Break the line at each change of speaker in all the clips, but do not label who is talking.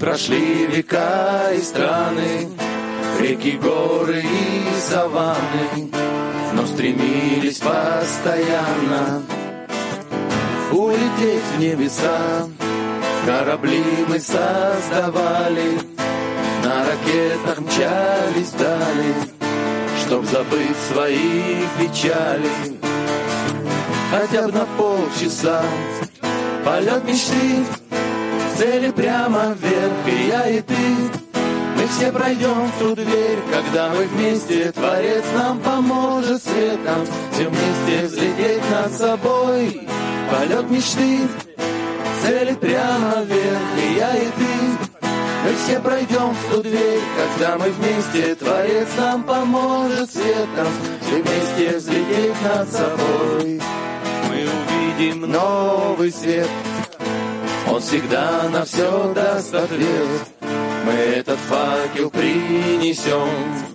прошли века и страны, реки, горы и саванны, но стремились постоянно улететь в небеса. Корабли мы создавали, на ракетах мчались вдали, чтоб забыть свои печали. Хотя бы на полчаса полет мечты, цели прямо вверх, и я, и ты. Мы все пройдем в ту дверь, когда мы вместе, Творец нам поможет светом, все вместе взлететь над собой. Полет мечты, цели прямо вверх, и я, и ты. Мы все пройдем в ту дверь, когда мы вместе, Творец нам поможет светом, все вместе взлететь над собой. Мы увидим новый свет, он всегда на все даст ответ. Мы этот факел принесем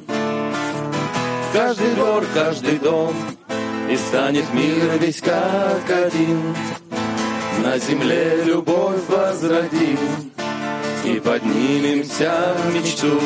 в каждый двор, каждый дом, и станет мир весь как один. На земле любовь возродим и поднимемся в мечту,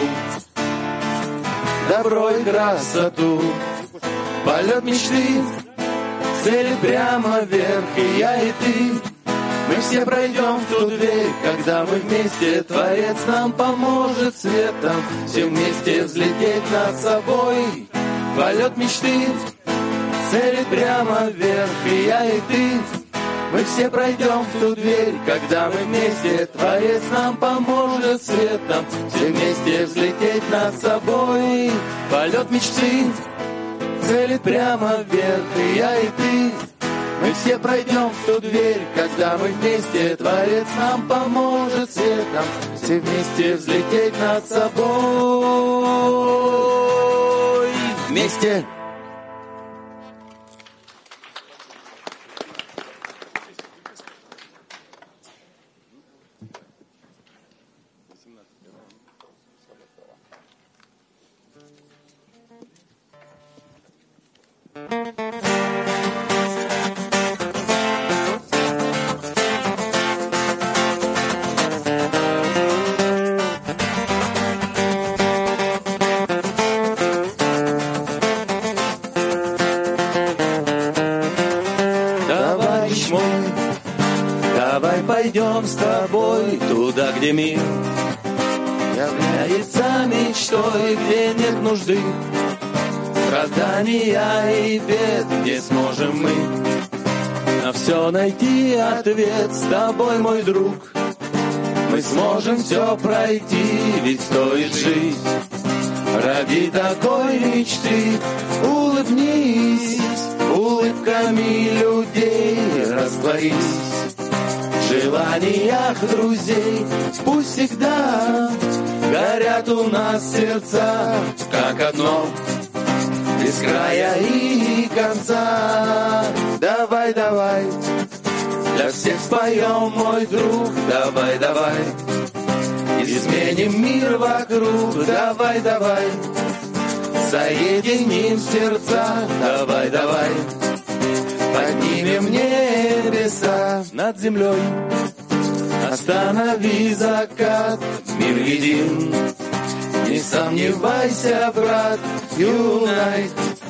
добро и красоту. Полет мечты, цели прямо вверх, и я, и ты. Мы все пройдем в ту дверь, когда мы вместе, Творец нам поможет светом, все вместе взлететь над собой. Полет мечты, цели прямо вверх, и я, и ты. Мы все пройдем в ту дверь, когда мы вместе, Творец нам поможет светом, все вместе взлететь над собой. Полет мечты, цели прямо вверх, и я, и ты. Мы все пройдем в ту дверь, когда мы вместе, Творец нам поможет светом, все вместе взлететь над собой. Вместе. Пойдем с тобой туда, где мир является мечтой, где нет нужды, страдания и бед, где сможем мы на все найти ответ. С тобой, мой друг, мы сможем все пройти, ведь стоит жить ради такой мечты. Улыбнись, улыбками людей растворись в желаниях друзей. Пусть всегда горят у нас сердца, как одно, без края и конца. Давай, давай, для всех споем, мой друг. Давай, давай, изменим мир вокруг. Давай, давай, соединим сердца. Давай, давай, поднимем небеса над землей. Останови закат, мир един. Не сомневайся, брат, юнайт.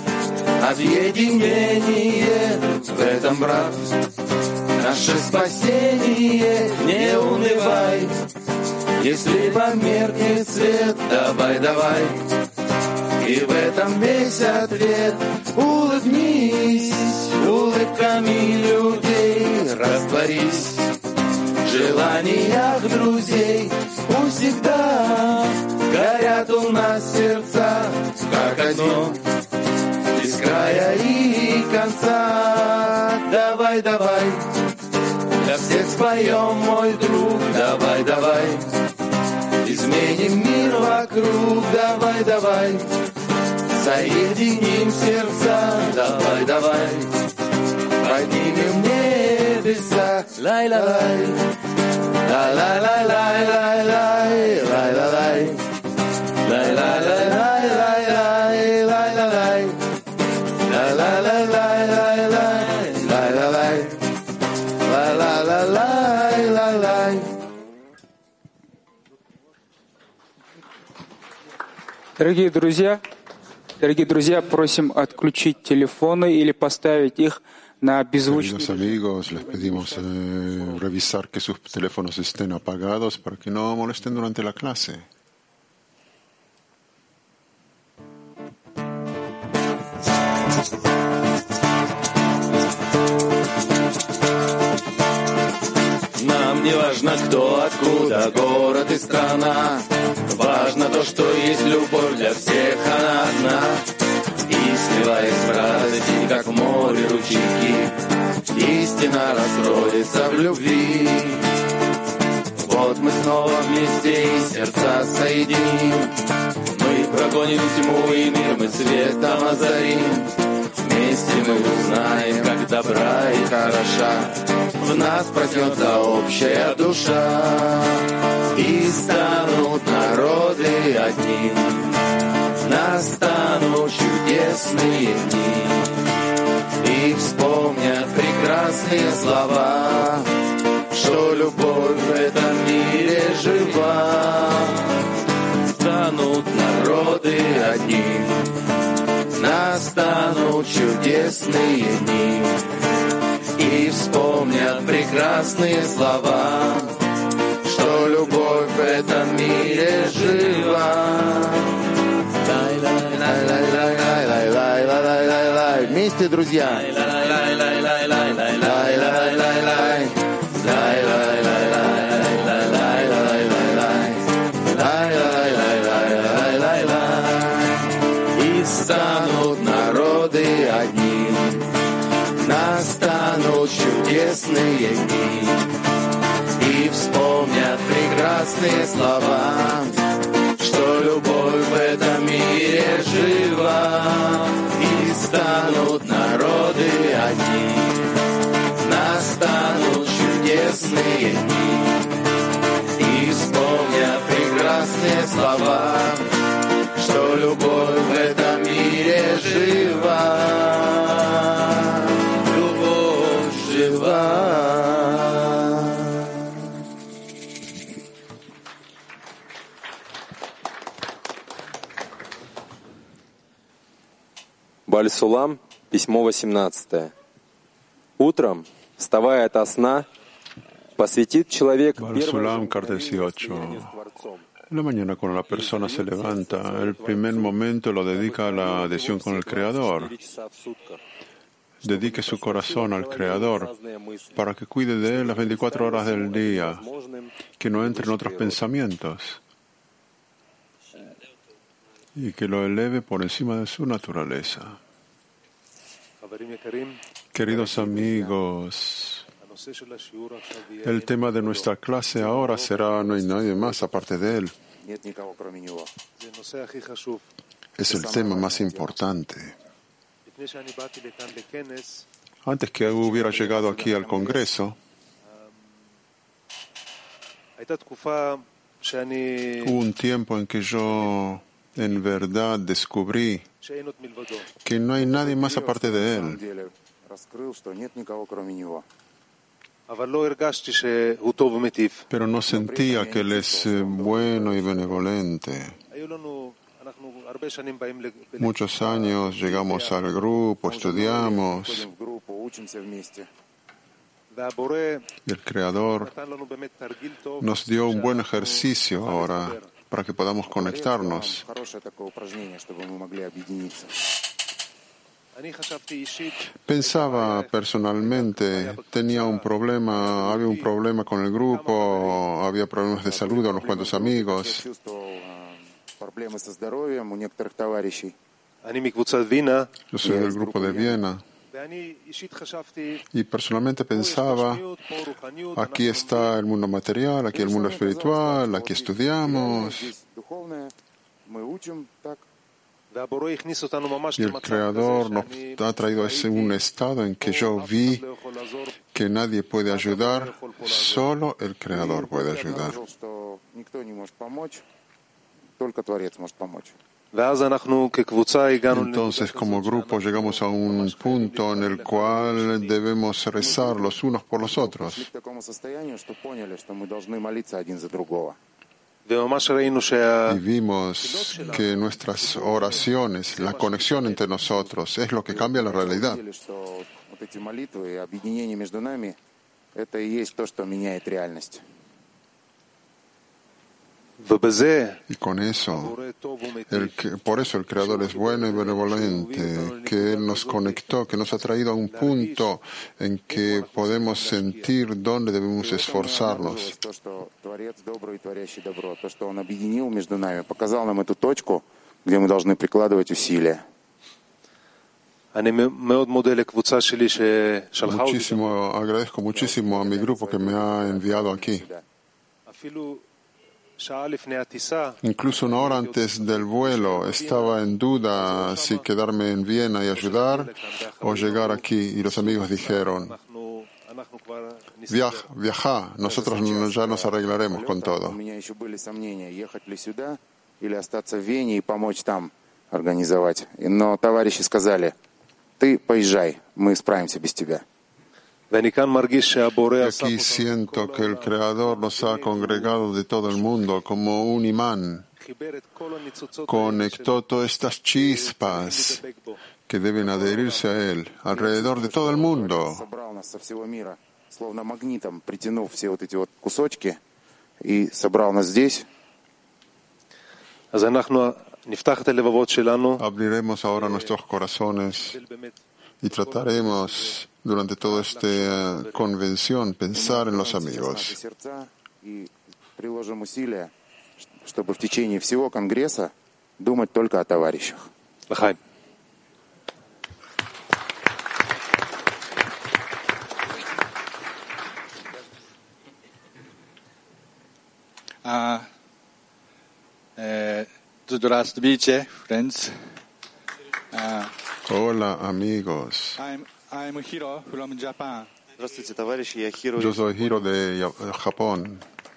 Объединение в этом, брат, наше спасение. Не унывай, если померкнет свет. Давай, давай, и в этом весь ответ. Улыбнись, улыбками людей растворись в желаниях друзей. Пусть всегда горят у нас сердца, как одно, без края и конца. Давай, давай, для всех споем, мой друг. Давай, давай, изменим мир вокруг. Давай, давай, соединим сердца. Давай, давай, поднимем небеса. Лай-ла-лай, ла-ла-лай-лай-лай-лай, лай-ла-лай, лай-ла-лай-лай-лай-лай, лай-ла-лай, ла-ла-лай-лай-лай-лай, лай-ла-лай, ла-ла-лай-лай-лай.
Дорогие друзья, просим отключить телефоны или поставить их на беззвучный
Queridos amigos, les pedimos revisar que sus teléfonos estén apagados para que no molesten durante la clase.
Нам не важно, кто, откуда, город и страна. Важно то, что есть любовь для всех, она одна. И сливаясь в радости, как в море ручейки, истина расходится в любви. Вот мы снова вместе и сердца соединим. Мы прогоним тьму и мир мы светом озарим. Вместе мы узнаем, как добра и хороша в нас проснется общая душа. И станут народы одним, настанут чудесные дни. И вспомнят прекрасные слова, что любовь в этом мире жива. Станут народы одним, настанут чудесные дни. И вспомнят прекрасные слова, что любовь в этом мире жива. Вместе, друзья. И станут народы одним, настанут чудесные дни. И вспомнят прекрасные слова, что любовь в этом мире жива. И станут народы одни, настанут чудесные дни. И вспомнят прекрасные слова, что любовь в этом мире жива. Любовь жива.
Баль-Сулам, письмо 18. Утром, вставая ото сна, посвятит человек
Balsulam, carta 18. En la mañana, cuando la persona se levanta, el primer momento lo dedica a la adhesión con el Creador. Dedique su corazón al Creador para que cuide de él las 24 horas del día, que no entren otros pensamientos y que lo eleve por encima de su naturaleza. Queridos amigos, el tema de nuestra clase ahora será no hay nadie más aparte de él. Es el tema más importante. Antes que hubiera llegado aquí al Congreso, hubo un tiempo en que yo en verdad descubrí que no hay nadie más aparte de él. Pero no sentía que él es bueno y benevolente. Muchos años llegamos al grupo, estudiamos, y el Creador nos dio un buen ejercicio ahora para que podamos conectarnos. Pensaba personalmente, había un problema con el grupo, había problemas de salud a unos cuantos amigos. Yo soy del grupo de Viena. Y personalmente pensaba, aquí está el mundo material, aquí el mundo espiritual, aquí estudiamos. Y el Creador nos ha traído un estado en que yo vi que nadie puede ayudar, solo el Creador puede ayudar. Entonces, como grupo, llegamos a un punto en el cual debemos rezar los unos por los otros. Y vimos que nuestras oraciones, la conexión entre nosotros, es lo que cambia la realidad. Y con eso, por eso el Creador es bueno y benevolente, que Él nos conectó, que nos ha traído a un punto en que podemos sentir dónde debemos esforzarnos. Agradezco muchísimo a mi grupo que me ha enviado aquí. Incluso una hora antes del vuelo estaba en duda si quedarme en Viena y ayudar o llegar aquí. Y los amigos dijeron, viaja, nosotros ya nos arreglaremos con todo. Y aquí siento que el Creador nos ha congregado de todo el mundo como un imán. Conectó todas estas chispas que deben adherirse a Él alrededor de todo el mundo. Abriremos ahora nuestros corazones y trataremos durante toda esta convención pensar en los amigos.
Чтобы в течение всего Конгресса думать только о товарищах.
Лахайм.
Здравствуйте, friends.
Hola, amigos.
I'm Hiro from Japan.
Здравствуйте, товарищи, я Хиро.
Yo soy Hiro de Japón.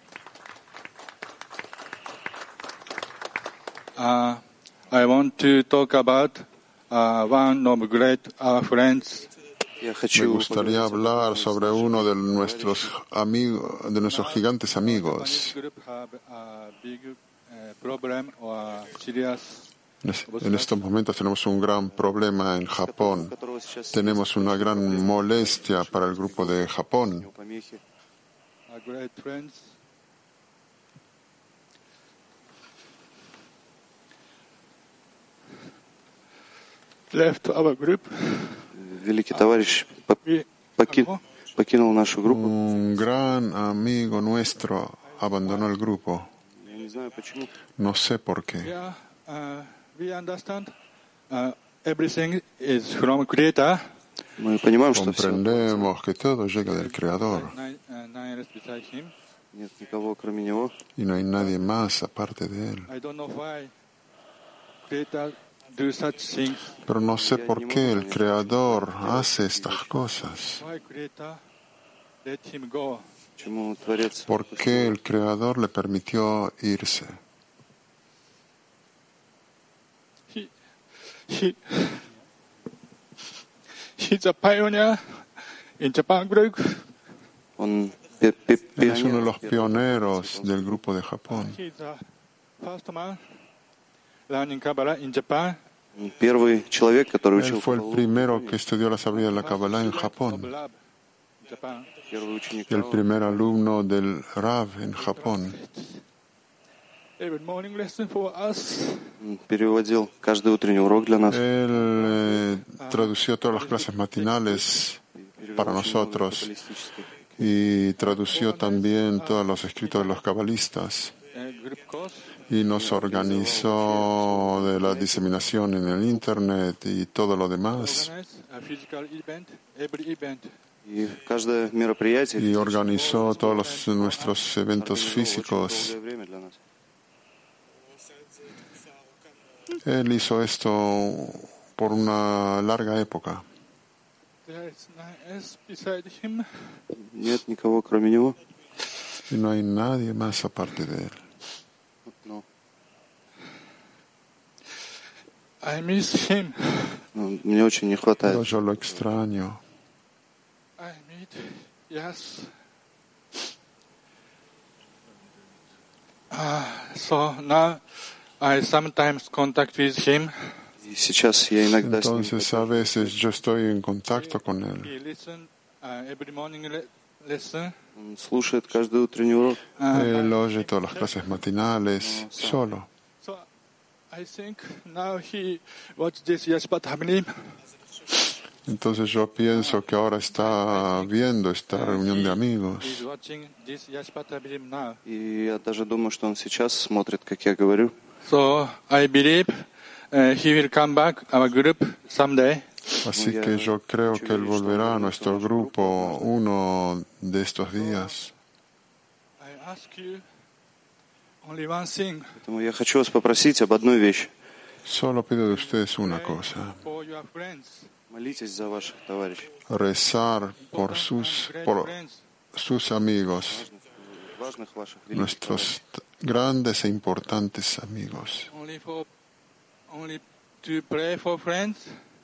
I want to talk about one of great friends.
Me gustaría hablar sobre uno de nuestros amigos, de nuestros gigantes amigos. En estos momentos tenemos un gran problema en Japón. Tenemos una gran molestia para el grupo de Japón.
Великий товарищ покинул нашу группу.
Un gran amigo nuestro abandonó el grupo. No sé por qué. Comprendemos que todo llega del Creador. Y no hay nadie más aparte de Él. Pero no sé por qué el Creador hace estas cosas. ¿Por qué el Creador le permitió irse?
He's a pioneer in Japan group.
Él es uno de los pioneros del grupo de Japón.
He's the first man learning Kabbalah in Japan.
Первый человек, который
Él
учил
fue el primero que estudió la sabiduría de la Kabbalah en Japón.
первый ученик.
Y el primer alumno del Rav en Japón.
Every morning lesson for us.
Переводил каждый утренний урок для нас.
Él tradució todas las clases matinales para nosotros y tradució también todos los escritos de los cabalistas y nos organizó de la diseminación en el Internet y todo lo demás. Y organizó todos nuestros eventos físicos. Él hizo esto por una larga época.
Нет никого, кроме него.
Y no hay nadie más aparte de él.
No.
I miss him.
Мне очень не хватает.
Pero yo lo extraño.
I meet, yes. So now I sometimes contact with him.
Сейчас я иногда с ним
Entonces, a veces yo estoy en contacto con él.
He listen every morning lesson.
Он слушает каждый утренний урок.
Él oye todas las clases matinales solo.
So I think now he watch this Yashpat Hamilim.
Entonces yo pienso que ahora está viendo esta reunión de amigos.
He's watching this Yashpat Hamilim now.
И я даже думаю, что он сейчас смотрит, как я говорю.
So I believe he will come back our group someday.
Así que yo creo que él volverá a nuestro grupo uno de estos días.
I ask you only one thing.
Поэтому я хочу вас попросить об одной вещи.
Solo pido de ustedes una cosa.
For your friends,
Молитесь за ваших товарищей,
Rezar por sus amigos,
важных ваших великих
nuestros grandes e importantes amigos.
only to pray for friends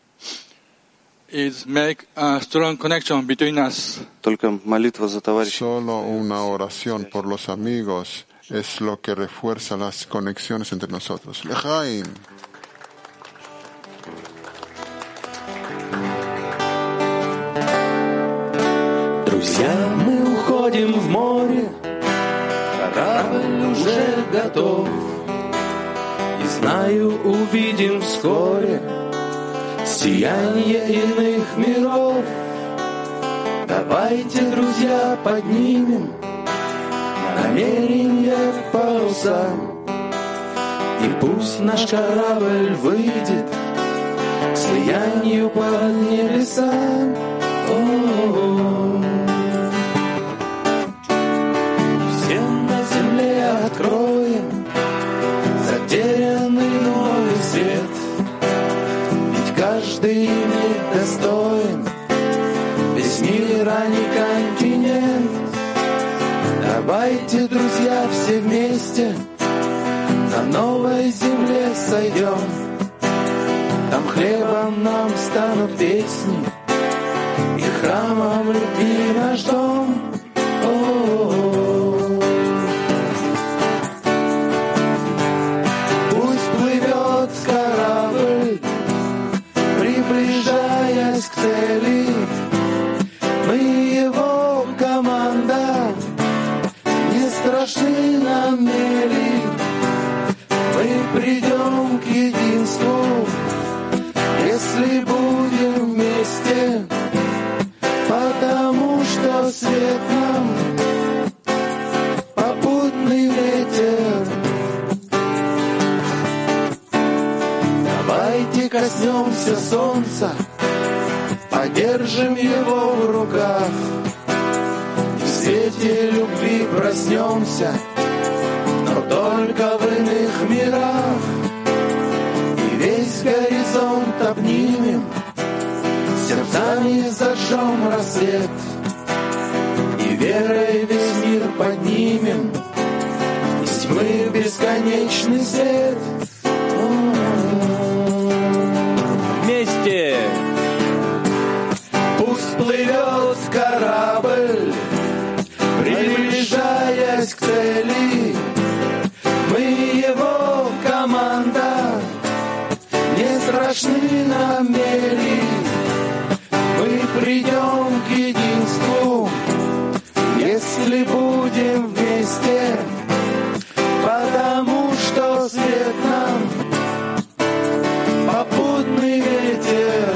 is make a strong connection between us.
Только молитва за товарищей.
Solo una oración por los amigos es lo que refuerza las conexiones entre nosotros. Lejaim.
Друзья, мы уходим в море, корабль уже готов. И знаю, увидим вскоре сияние иных миров. Давайте, друзья, поднимем намерения паруса, и пусть наш корабль выйдет к слиянию под небесам. Всем на земле откроем затерянный новый свет, ведь каждый имеет достоин, весь мир, а не континент. Давайте, друзья, все вместе на новой земле сойдем, там хлебом нам станут песни, и храмом любви наш дом. Пусть плывет корабль, приближаясь к цели. Мы его команда, не страшны нам мели. Мы придем к единству, если будем вместе, потому что свет нам попутный ветер. Давайте коснемся солнца, подержим его в руках, и в свете любви проснемся, но только в иных мирах. И весь горизонт обнимем, сердцами зажжем рассвет, и верой весь мир поднимем, из тьмы в бесконечный свет. Вместе! Пусть плывет корабль, приближаясь к цели. Мы его команда, не страшны нам мели. Мы придем к единству, если будем вместе, потому что свет нам попутный ветер.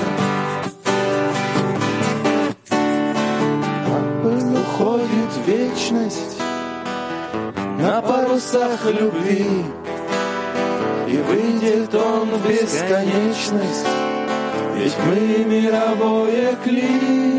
Корабль уходит в вечность на парусах любви, и выйдет он в бесконечность, ведь мы мировое кли.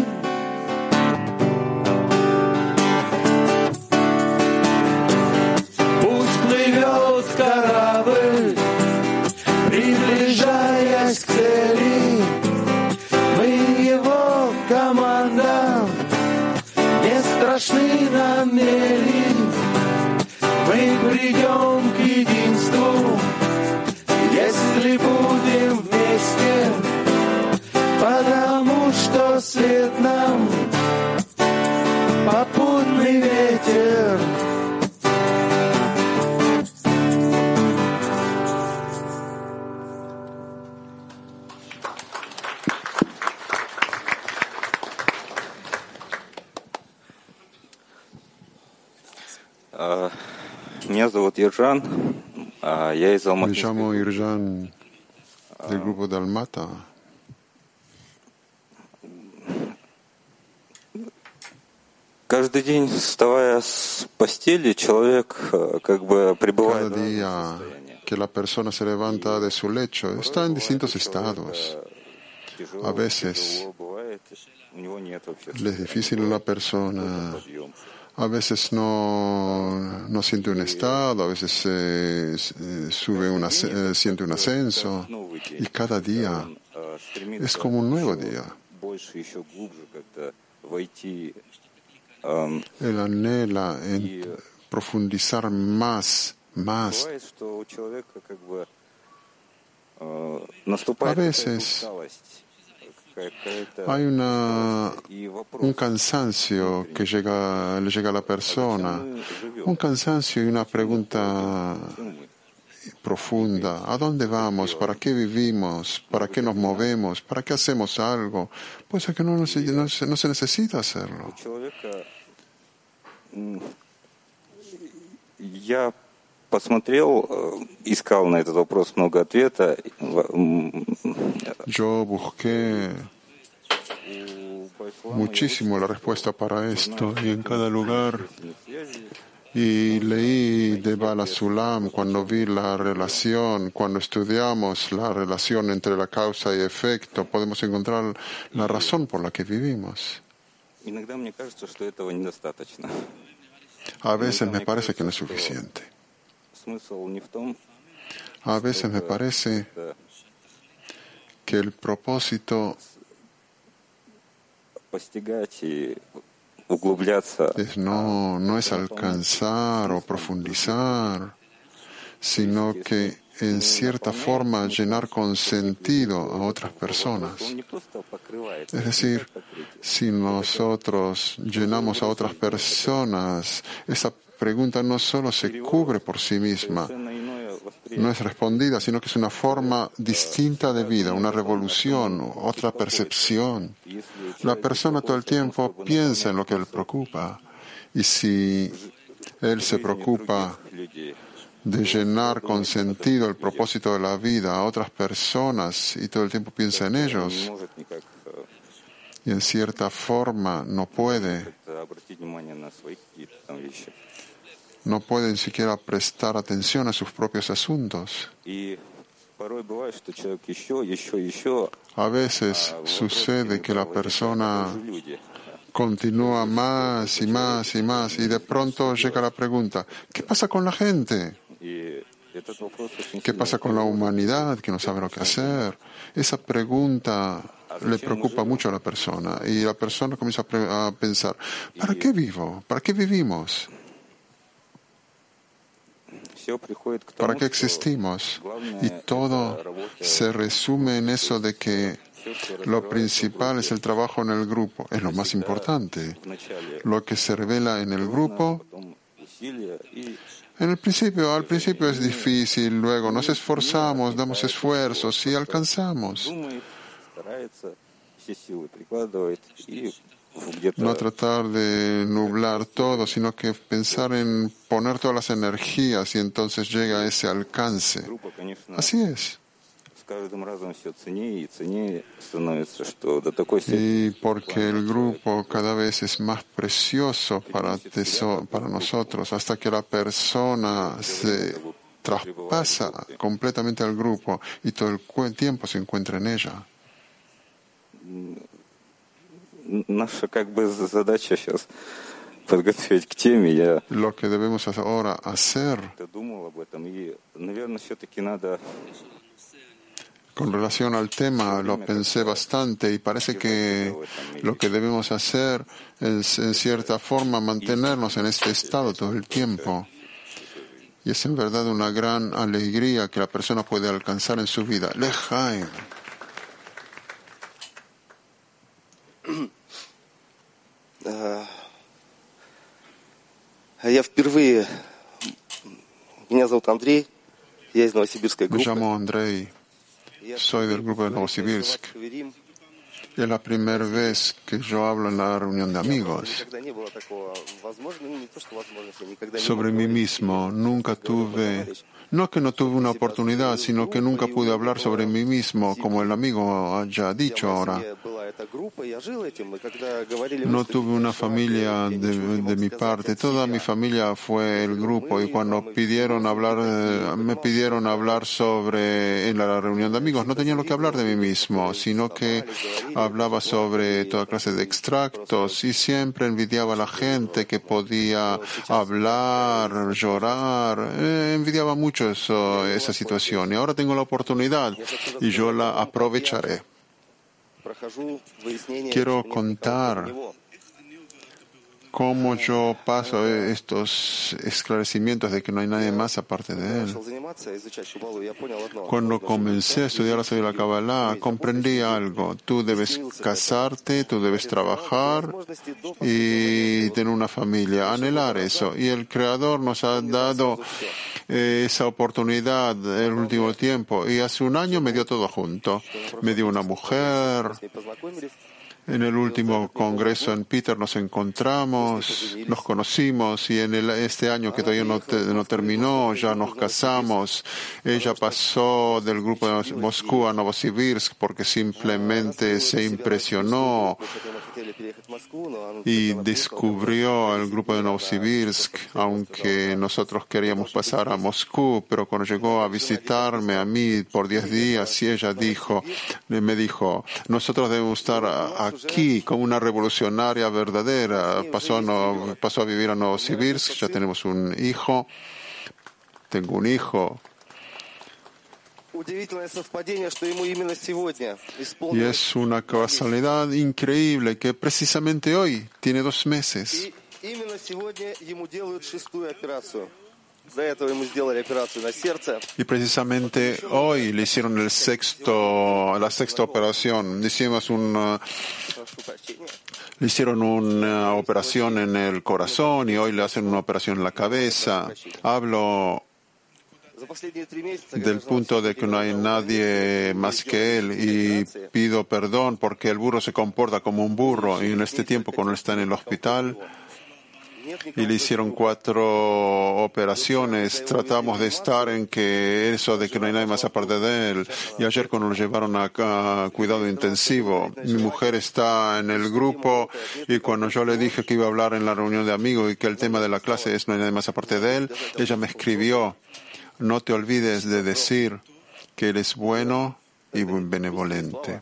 Пусть плывет корабль, приближаясь к цели. Мы его команда, не страшны нам мели. Мы придем к единству, если будем вместе, потому что свет нам
Меня зовут Ержан, я из
Me
Алматы.
llamo Irjan del grupo de Almata.
Каждый день, вставая с постели, человек как бы пребывает
Cada día que la persona se levanta de su lecho, está en distintos estados. A veces le es difícil a la persona, a veces no siente un estado, a veces siente un ascenso, y cada día es como un nuevo día. Él anhela en profundizar más. A veces hay un cansancio que le llega a la persona, un cansancio y una pregunta profunda. ¿A dónde vamos? ¿Para qué vivimos? ¿Para qué nos movemos? ¿Para qué hacemos algo? Pues es que no se necesita hacerlo.
Я посмотрел, искал на этот вопрос много ответа.
Yo busqué muchísimo la respuesta para esto y en cada lugar. Y leí de Bala Sulam cuando vi la relación, cuando estudiamos la relación entre la causa y efecto, podemos encontrar la razón por la que vivimos. A veces me parece que no es suficiente. A veces me parece que el propósito no es alcanzar o profundizar, sino que en cierta forma llenar con sentido a otras personas. Es decir, si nosotros llenamos a otras personas, esa pregunta no solo se cubre por sí misma, no es respondida, sino que es una forma distinta de vida, una revolución, otra percepción. La persona todo el tiempo piensa en lo que le preocupa, y si él se preocupa de llenar con sentido el propósito de la vida a otras personas y todo el tiempo piensa en ellos, y en cierta forma no puede ni siquiera prestar atención a sus propios asuntos. A veces sucede que la persona continúa más y más y más, y de pronto llega la pregunta: ¿qué pasa con la gente? ¿Qué pasa con la humanidad que no sabe lo que hacer? Esa pregunta le preocupa mucho a la persona, y la persona comienza a pensar: ¿para qué vivo? ¿Para qué vivimos? ¿Para qué existimos? Y todo se resume en eso de que lo principal es el trabajo en el grupo, es lo más importante. Lo que se revela en el grupo, al principio es difícil, luego nos esforzamos, damos esfuerzos y alcanzamos. No tratar de nublar todo, sino que pensar en poner todas las energías, y entonces llega a ese alcance. Así es. Y porque el grupo cada vez es más precioso para nosotros, hasta que la persona se traspasa completamente al grupo y todo el tiempo se encuentra en ella. Lo que debemos ahora hacer con relación al tema, lo pensé bastante, y parece que lo que debemos hacer es, en cierta forma, mantenernos en este estado todo el tiempo. Y es en verdad una gran alegría que la persona puede alcanzar en su vida. Lejaim.
Я впервые. Меня зовут Андрей. Я из Новосибирской группы.
Me llamo Andrei. Soy del grupo de Novosibirsk. Es la primera vez que yo hablo en la reunión de amigos. Sobre mí mismo, nunca tuve, no que no tuve una oportunidad, sino que nunca pude hablar sobre mí mismo, como el amigo ya ha dicho ahora. No tuve una familia de mi parte, toda mi familia fue el grupo, y cuando me pidieron hablar sobre en la reunión de amigos, no tenía lo que hablar de mí mismo, sino que hablaba sobre toda clase de extractos, y siempre envidiaba a la gente que podía hablar, llorar, envidiaba mucho esa situación, y ahora tengo la oportunidad y yo la aprovecharé. Quiero contar cómo yo paso estos esclarecimientos de que no hay nadie más aparte de él. Cuando comencé a estudiar sobre la Kabbalah, comprendí algo. Tú debes casarte, tú debes trabajar y tener una familia, anhelar eso. Y el Creador nos ha dado esa oportunidad el último tiempo. Y hace un año me dio todo junto. Me dio una mujer. En el último congreso en Peter nos encontramos, nos conocimos, y en este año que todavía no terminó, ya nos casamos. Ella pasó del grupo de Moscú a Novosibirsk porque simplemente se impresionó y descubrió el grupo de Novosibirsk, aunque nosotros queríamos pasar a Moscú, pero cuando llegó a visitarme a mí por 10 días, y ella me dijo, nosotros debemos estar aquí como una revolucionaria verdadera. Pasó a vivir a Novosibirsk, ya tenemos un hijo, tengo un hijo. Y es una casualidad increíble que precisamente hoy tiene 2 meses. Y precisamente hoy le hicieron la sexta operación. Le hicieron una operación en el corazón y hoy le hacen una operación en la cabeza. Hablo del punto de que no hay nadie más que él, y pido perdón porque el burro se comporta como un burro, y en este tiempo cuando está en el hospital y le hicieron 4 operaciones, tratamos de estar en que eso de que no hay nadie más aparte de él. Y ayer cuando lo llevaron a cuidado intensivo, mi mujer está en el grupo, y cuando yo le dije que iba a hablar en la reunión de amigos y que el tema de la clase es no hay nadie más aparte de él, ella me escribió, no te olvides de decir que él es bueno y benevolente.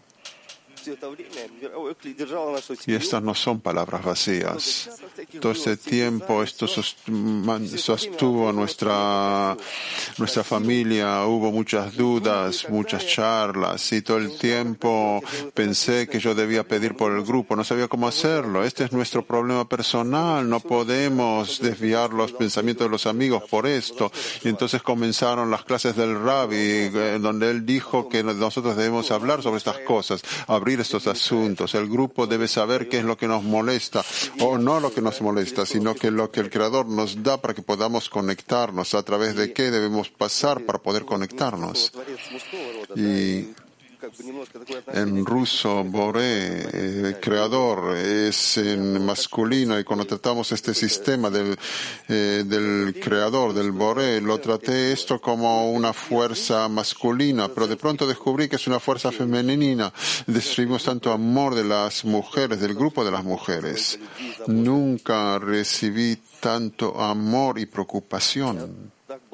Y estas no son palabras vacías. Todo este tiempo esto sostuvo nuestra familia. Hubo muchas dudas, muchas charlas, y todo el tiempo pensé que yo debía pedir por el grupo. No sabía cómo hacerlo. Este es nuestro problema personal. No podemos desviar los pensamientos de los amigos por esto. Y entonces comenzaron las clases del Rabbi, donde él dijo que nosotros debemos hablar sobre estas cosas, abrir estos asuntos. El grupo debe saber qué es lo que nos molesta, o no lo que nos molesta, sino que lo que el Creador nos da para que podamos conectarnos, a través de qué debemos pasar para poder conectarnos. Y en ruso, Boré, creador, es en masculino, y cuando tratamos este sistema del creador, del Boré, lo traté esto como una fuerza masculina, pero de pronto descubrí que es una fuerza femenina. Recibimos tanto amor de las mujeres, del grupo de las mujeres. Nunca recibí tanto amor y preocupación.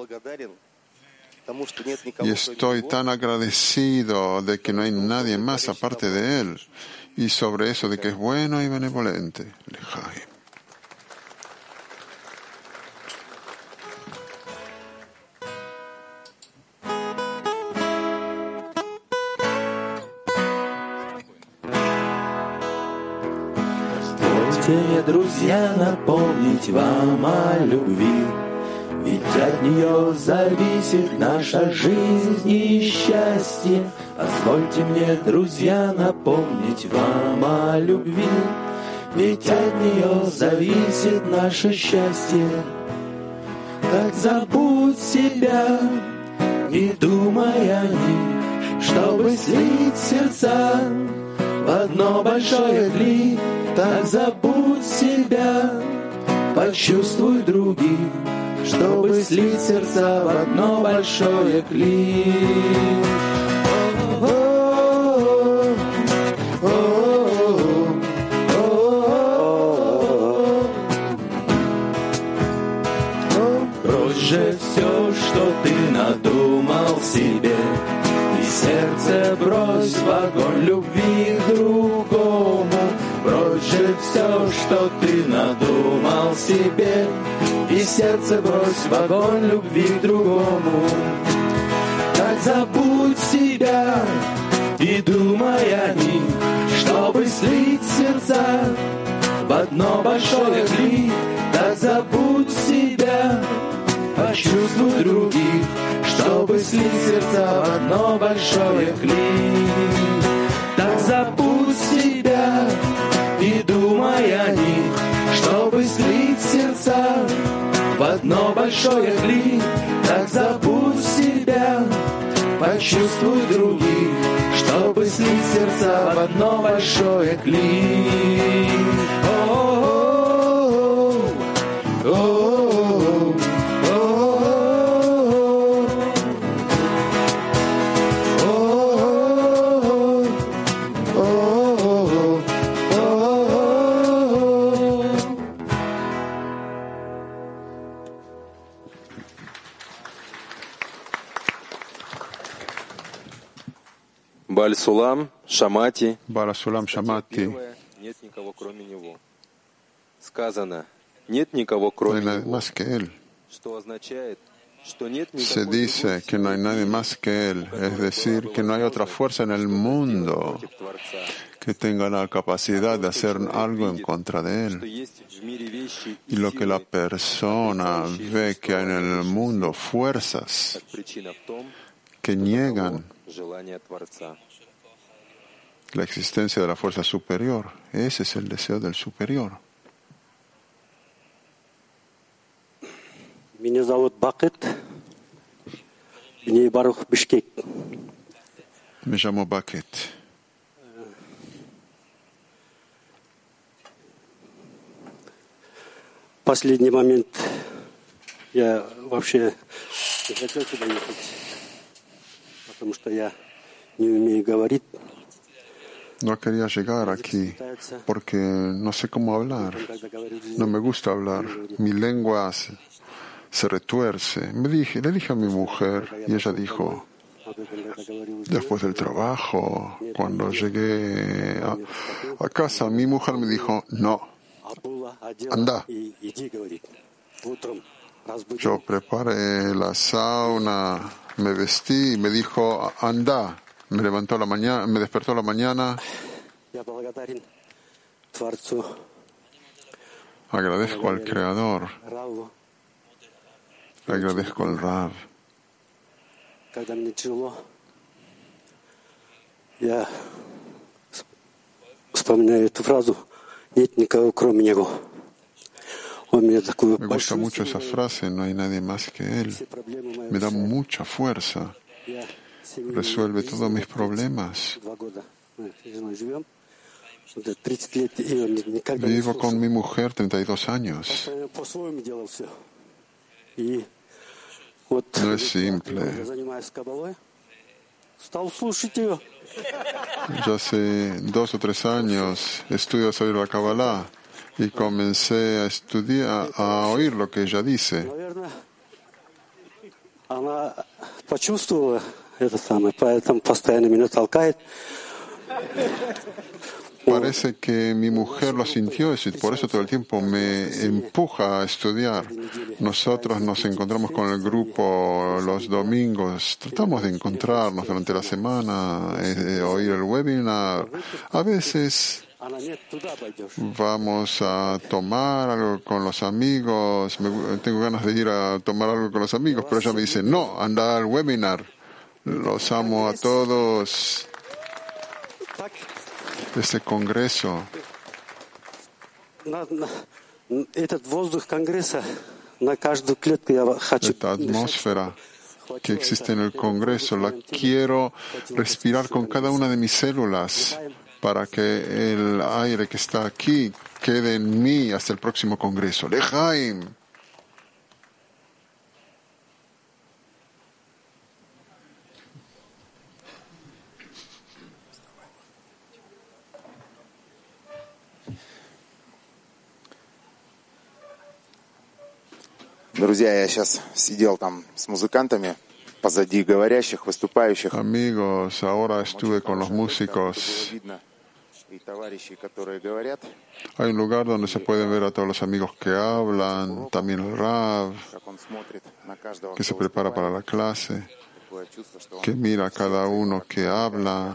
Y estoy tan agradecido de que no hay nadie más aparte de él, y sobre eso de que es bueno y benevolente. Lejai.
Позвольте, друзья, напомнить вам о любви. Ведь от нее зависит наша жизнь и счастье. Позвольте мне, друзья, напомнить вам о любви. Ведь от нее зависит наше счастье. Так забудь себя, не думай о них, чтобы слить сердца в одну одно большое кли. Так забудь себя, почувствуй других, чтобы слить сердца в одно большое кли. Брось же все, что ты надумал себе, и сердце брось в огонь любви к другому. Брось же все, что ты надумал себе, и сердце брось в огонь любви к другому. Так забудь себя и думай о них, чтобы слить сердца в одно большое кли. Так забудь себя, почувствуй других, чтобы слить сердца в одно большое кли. Так забудь себя и думай о них, чтобы слить сердца в одно большое кли. Так забудь себя, почувствуй других, чтобы слить сердца в одно большое кли.
Бааль-Сулам Шамати.
Бааль-Сулам Шамати.
Нет никого, кроме него. Сказано, нет никого, кроме него.
Más que él.
Что означает, что нет
Se
никакой
dice que no hay nadie más que él, es decir, que no hay otra fuerza en el mundo que tenga la capacidad de hacer algo en contra de él. Y lo que la persona ve que hay en el mundo, fuerzas que niegan la existencia de la fuerza superior, ese es el deseo del superior.
Меня зовут Бакет, Бней Барух, Бишкек.
Me llamo Бакет.
В последний момент я вообще не хотел сюда ехать, потому что я не умею говорить.
No quería llegar aquí porque no sé cómo hablar. No me gusta hablar. Mi lengua se retuerce. Le dije a mi mujer y ella dijo, después del trabajo, cuando llegué a casa, mi mujer me dijo, no, anda. Yo preparé la sauna, me vestí y me dijo, anda. Me despertó a la mañana. Agradezco al Creador. Agradezco al Rav.
Я вспоминаю эту фразу «Нет никого, кроме него».
Me gusta mucho esa frase, no hay nadie más que él. Me da mucha fuerza. Resuelve todos mis problemas. Vivo con mi mujer 32 años. No es simple. Ya hace 2 o 3 años estudio sobre la Kabbalah y comencé a estudiar, a oír lo que ella dice. Parece que mi mujer lo sintió y por eso todo el tiempo me empuja a estudiar. Nosotros nos encontramos con el grupo los domingos, tratamos de encontrarnos durante la semana, oír el webinar. A veces vamos a tomar algo con los amigos, tengo ganas de ir a tomar algo con los amigos, pero ella me dice, no, anda al webinar. Los amo a todos. Este congreso. Esta atmósfera que existe en el congreso, la quiero respirar con cada una de mis células. para que el aire que está aquí quede en mí hasta el próximo congreso. Lejaim.
Друзья, я сейчас сидел там с музыкантами, позади говорящих, выступающих.
Amigos, ahora estuve con los músicos. Hay un lugar donde se pueden ver a todos los amigos que hablan, también el Rav, que se prepara para la clase, que mira a cada uno que habla.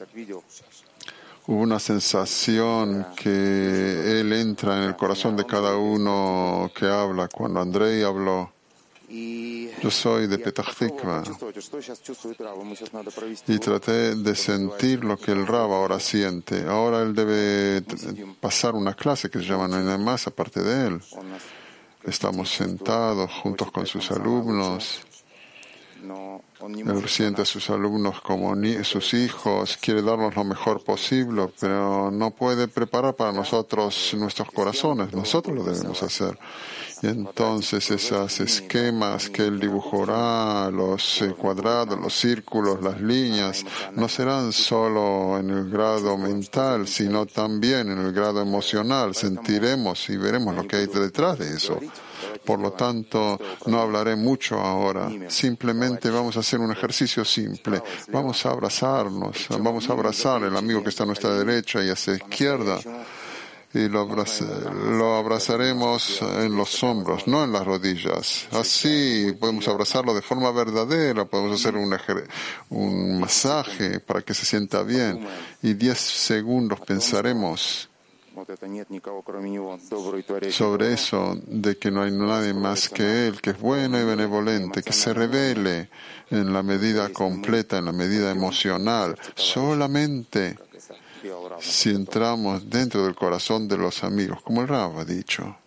Hubo una sensación que él entra en el corazón de cada uno que habla. Cuando Andrei habló, yo soy de Petah Tikva y traté de sentir lo que el Rav ahora siente. Ahora él debe pasar una clase que se llama No hay nada más aparte de él. Estamos sentados juntos con sus alumnos. Él siente a sus alumnos como sus hijos, quiere darnos lo mejor posible, pero no puede preparar para nosotros nuestros corazones. Nosotros lo debemos hacer. Y entonces esos esquemas que él dibujará, los cuadrados, los círculos, las líneas, no serán solo en el grado mental, sino también en el grado emocional. Sentiremos y veremos lo que hay detrás de eso. Por lo tanto, no hablaré mucho ahora. Simplemente vamos a hacer un ejercicio simple. Vamos a abrazarnos. Vamos a abrazar al amigo que está a nuestra derecha y hacia la izquierda. Y lo abrazaremos en los hombros, no en las rodillas. Así podemos abrazarlo de forma verdadera. Podemos hacer un masaje para que se sienta bien. Y 10 segundos pensaremos sobre eso, de que no hay nadie más que Él, que es bueno y benevolente, que se revele en la medida completa, en la medida emocional, solamente si entramos dentro del corazón de los amigos, como el Rav ha dicho.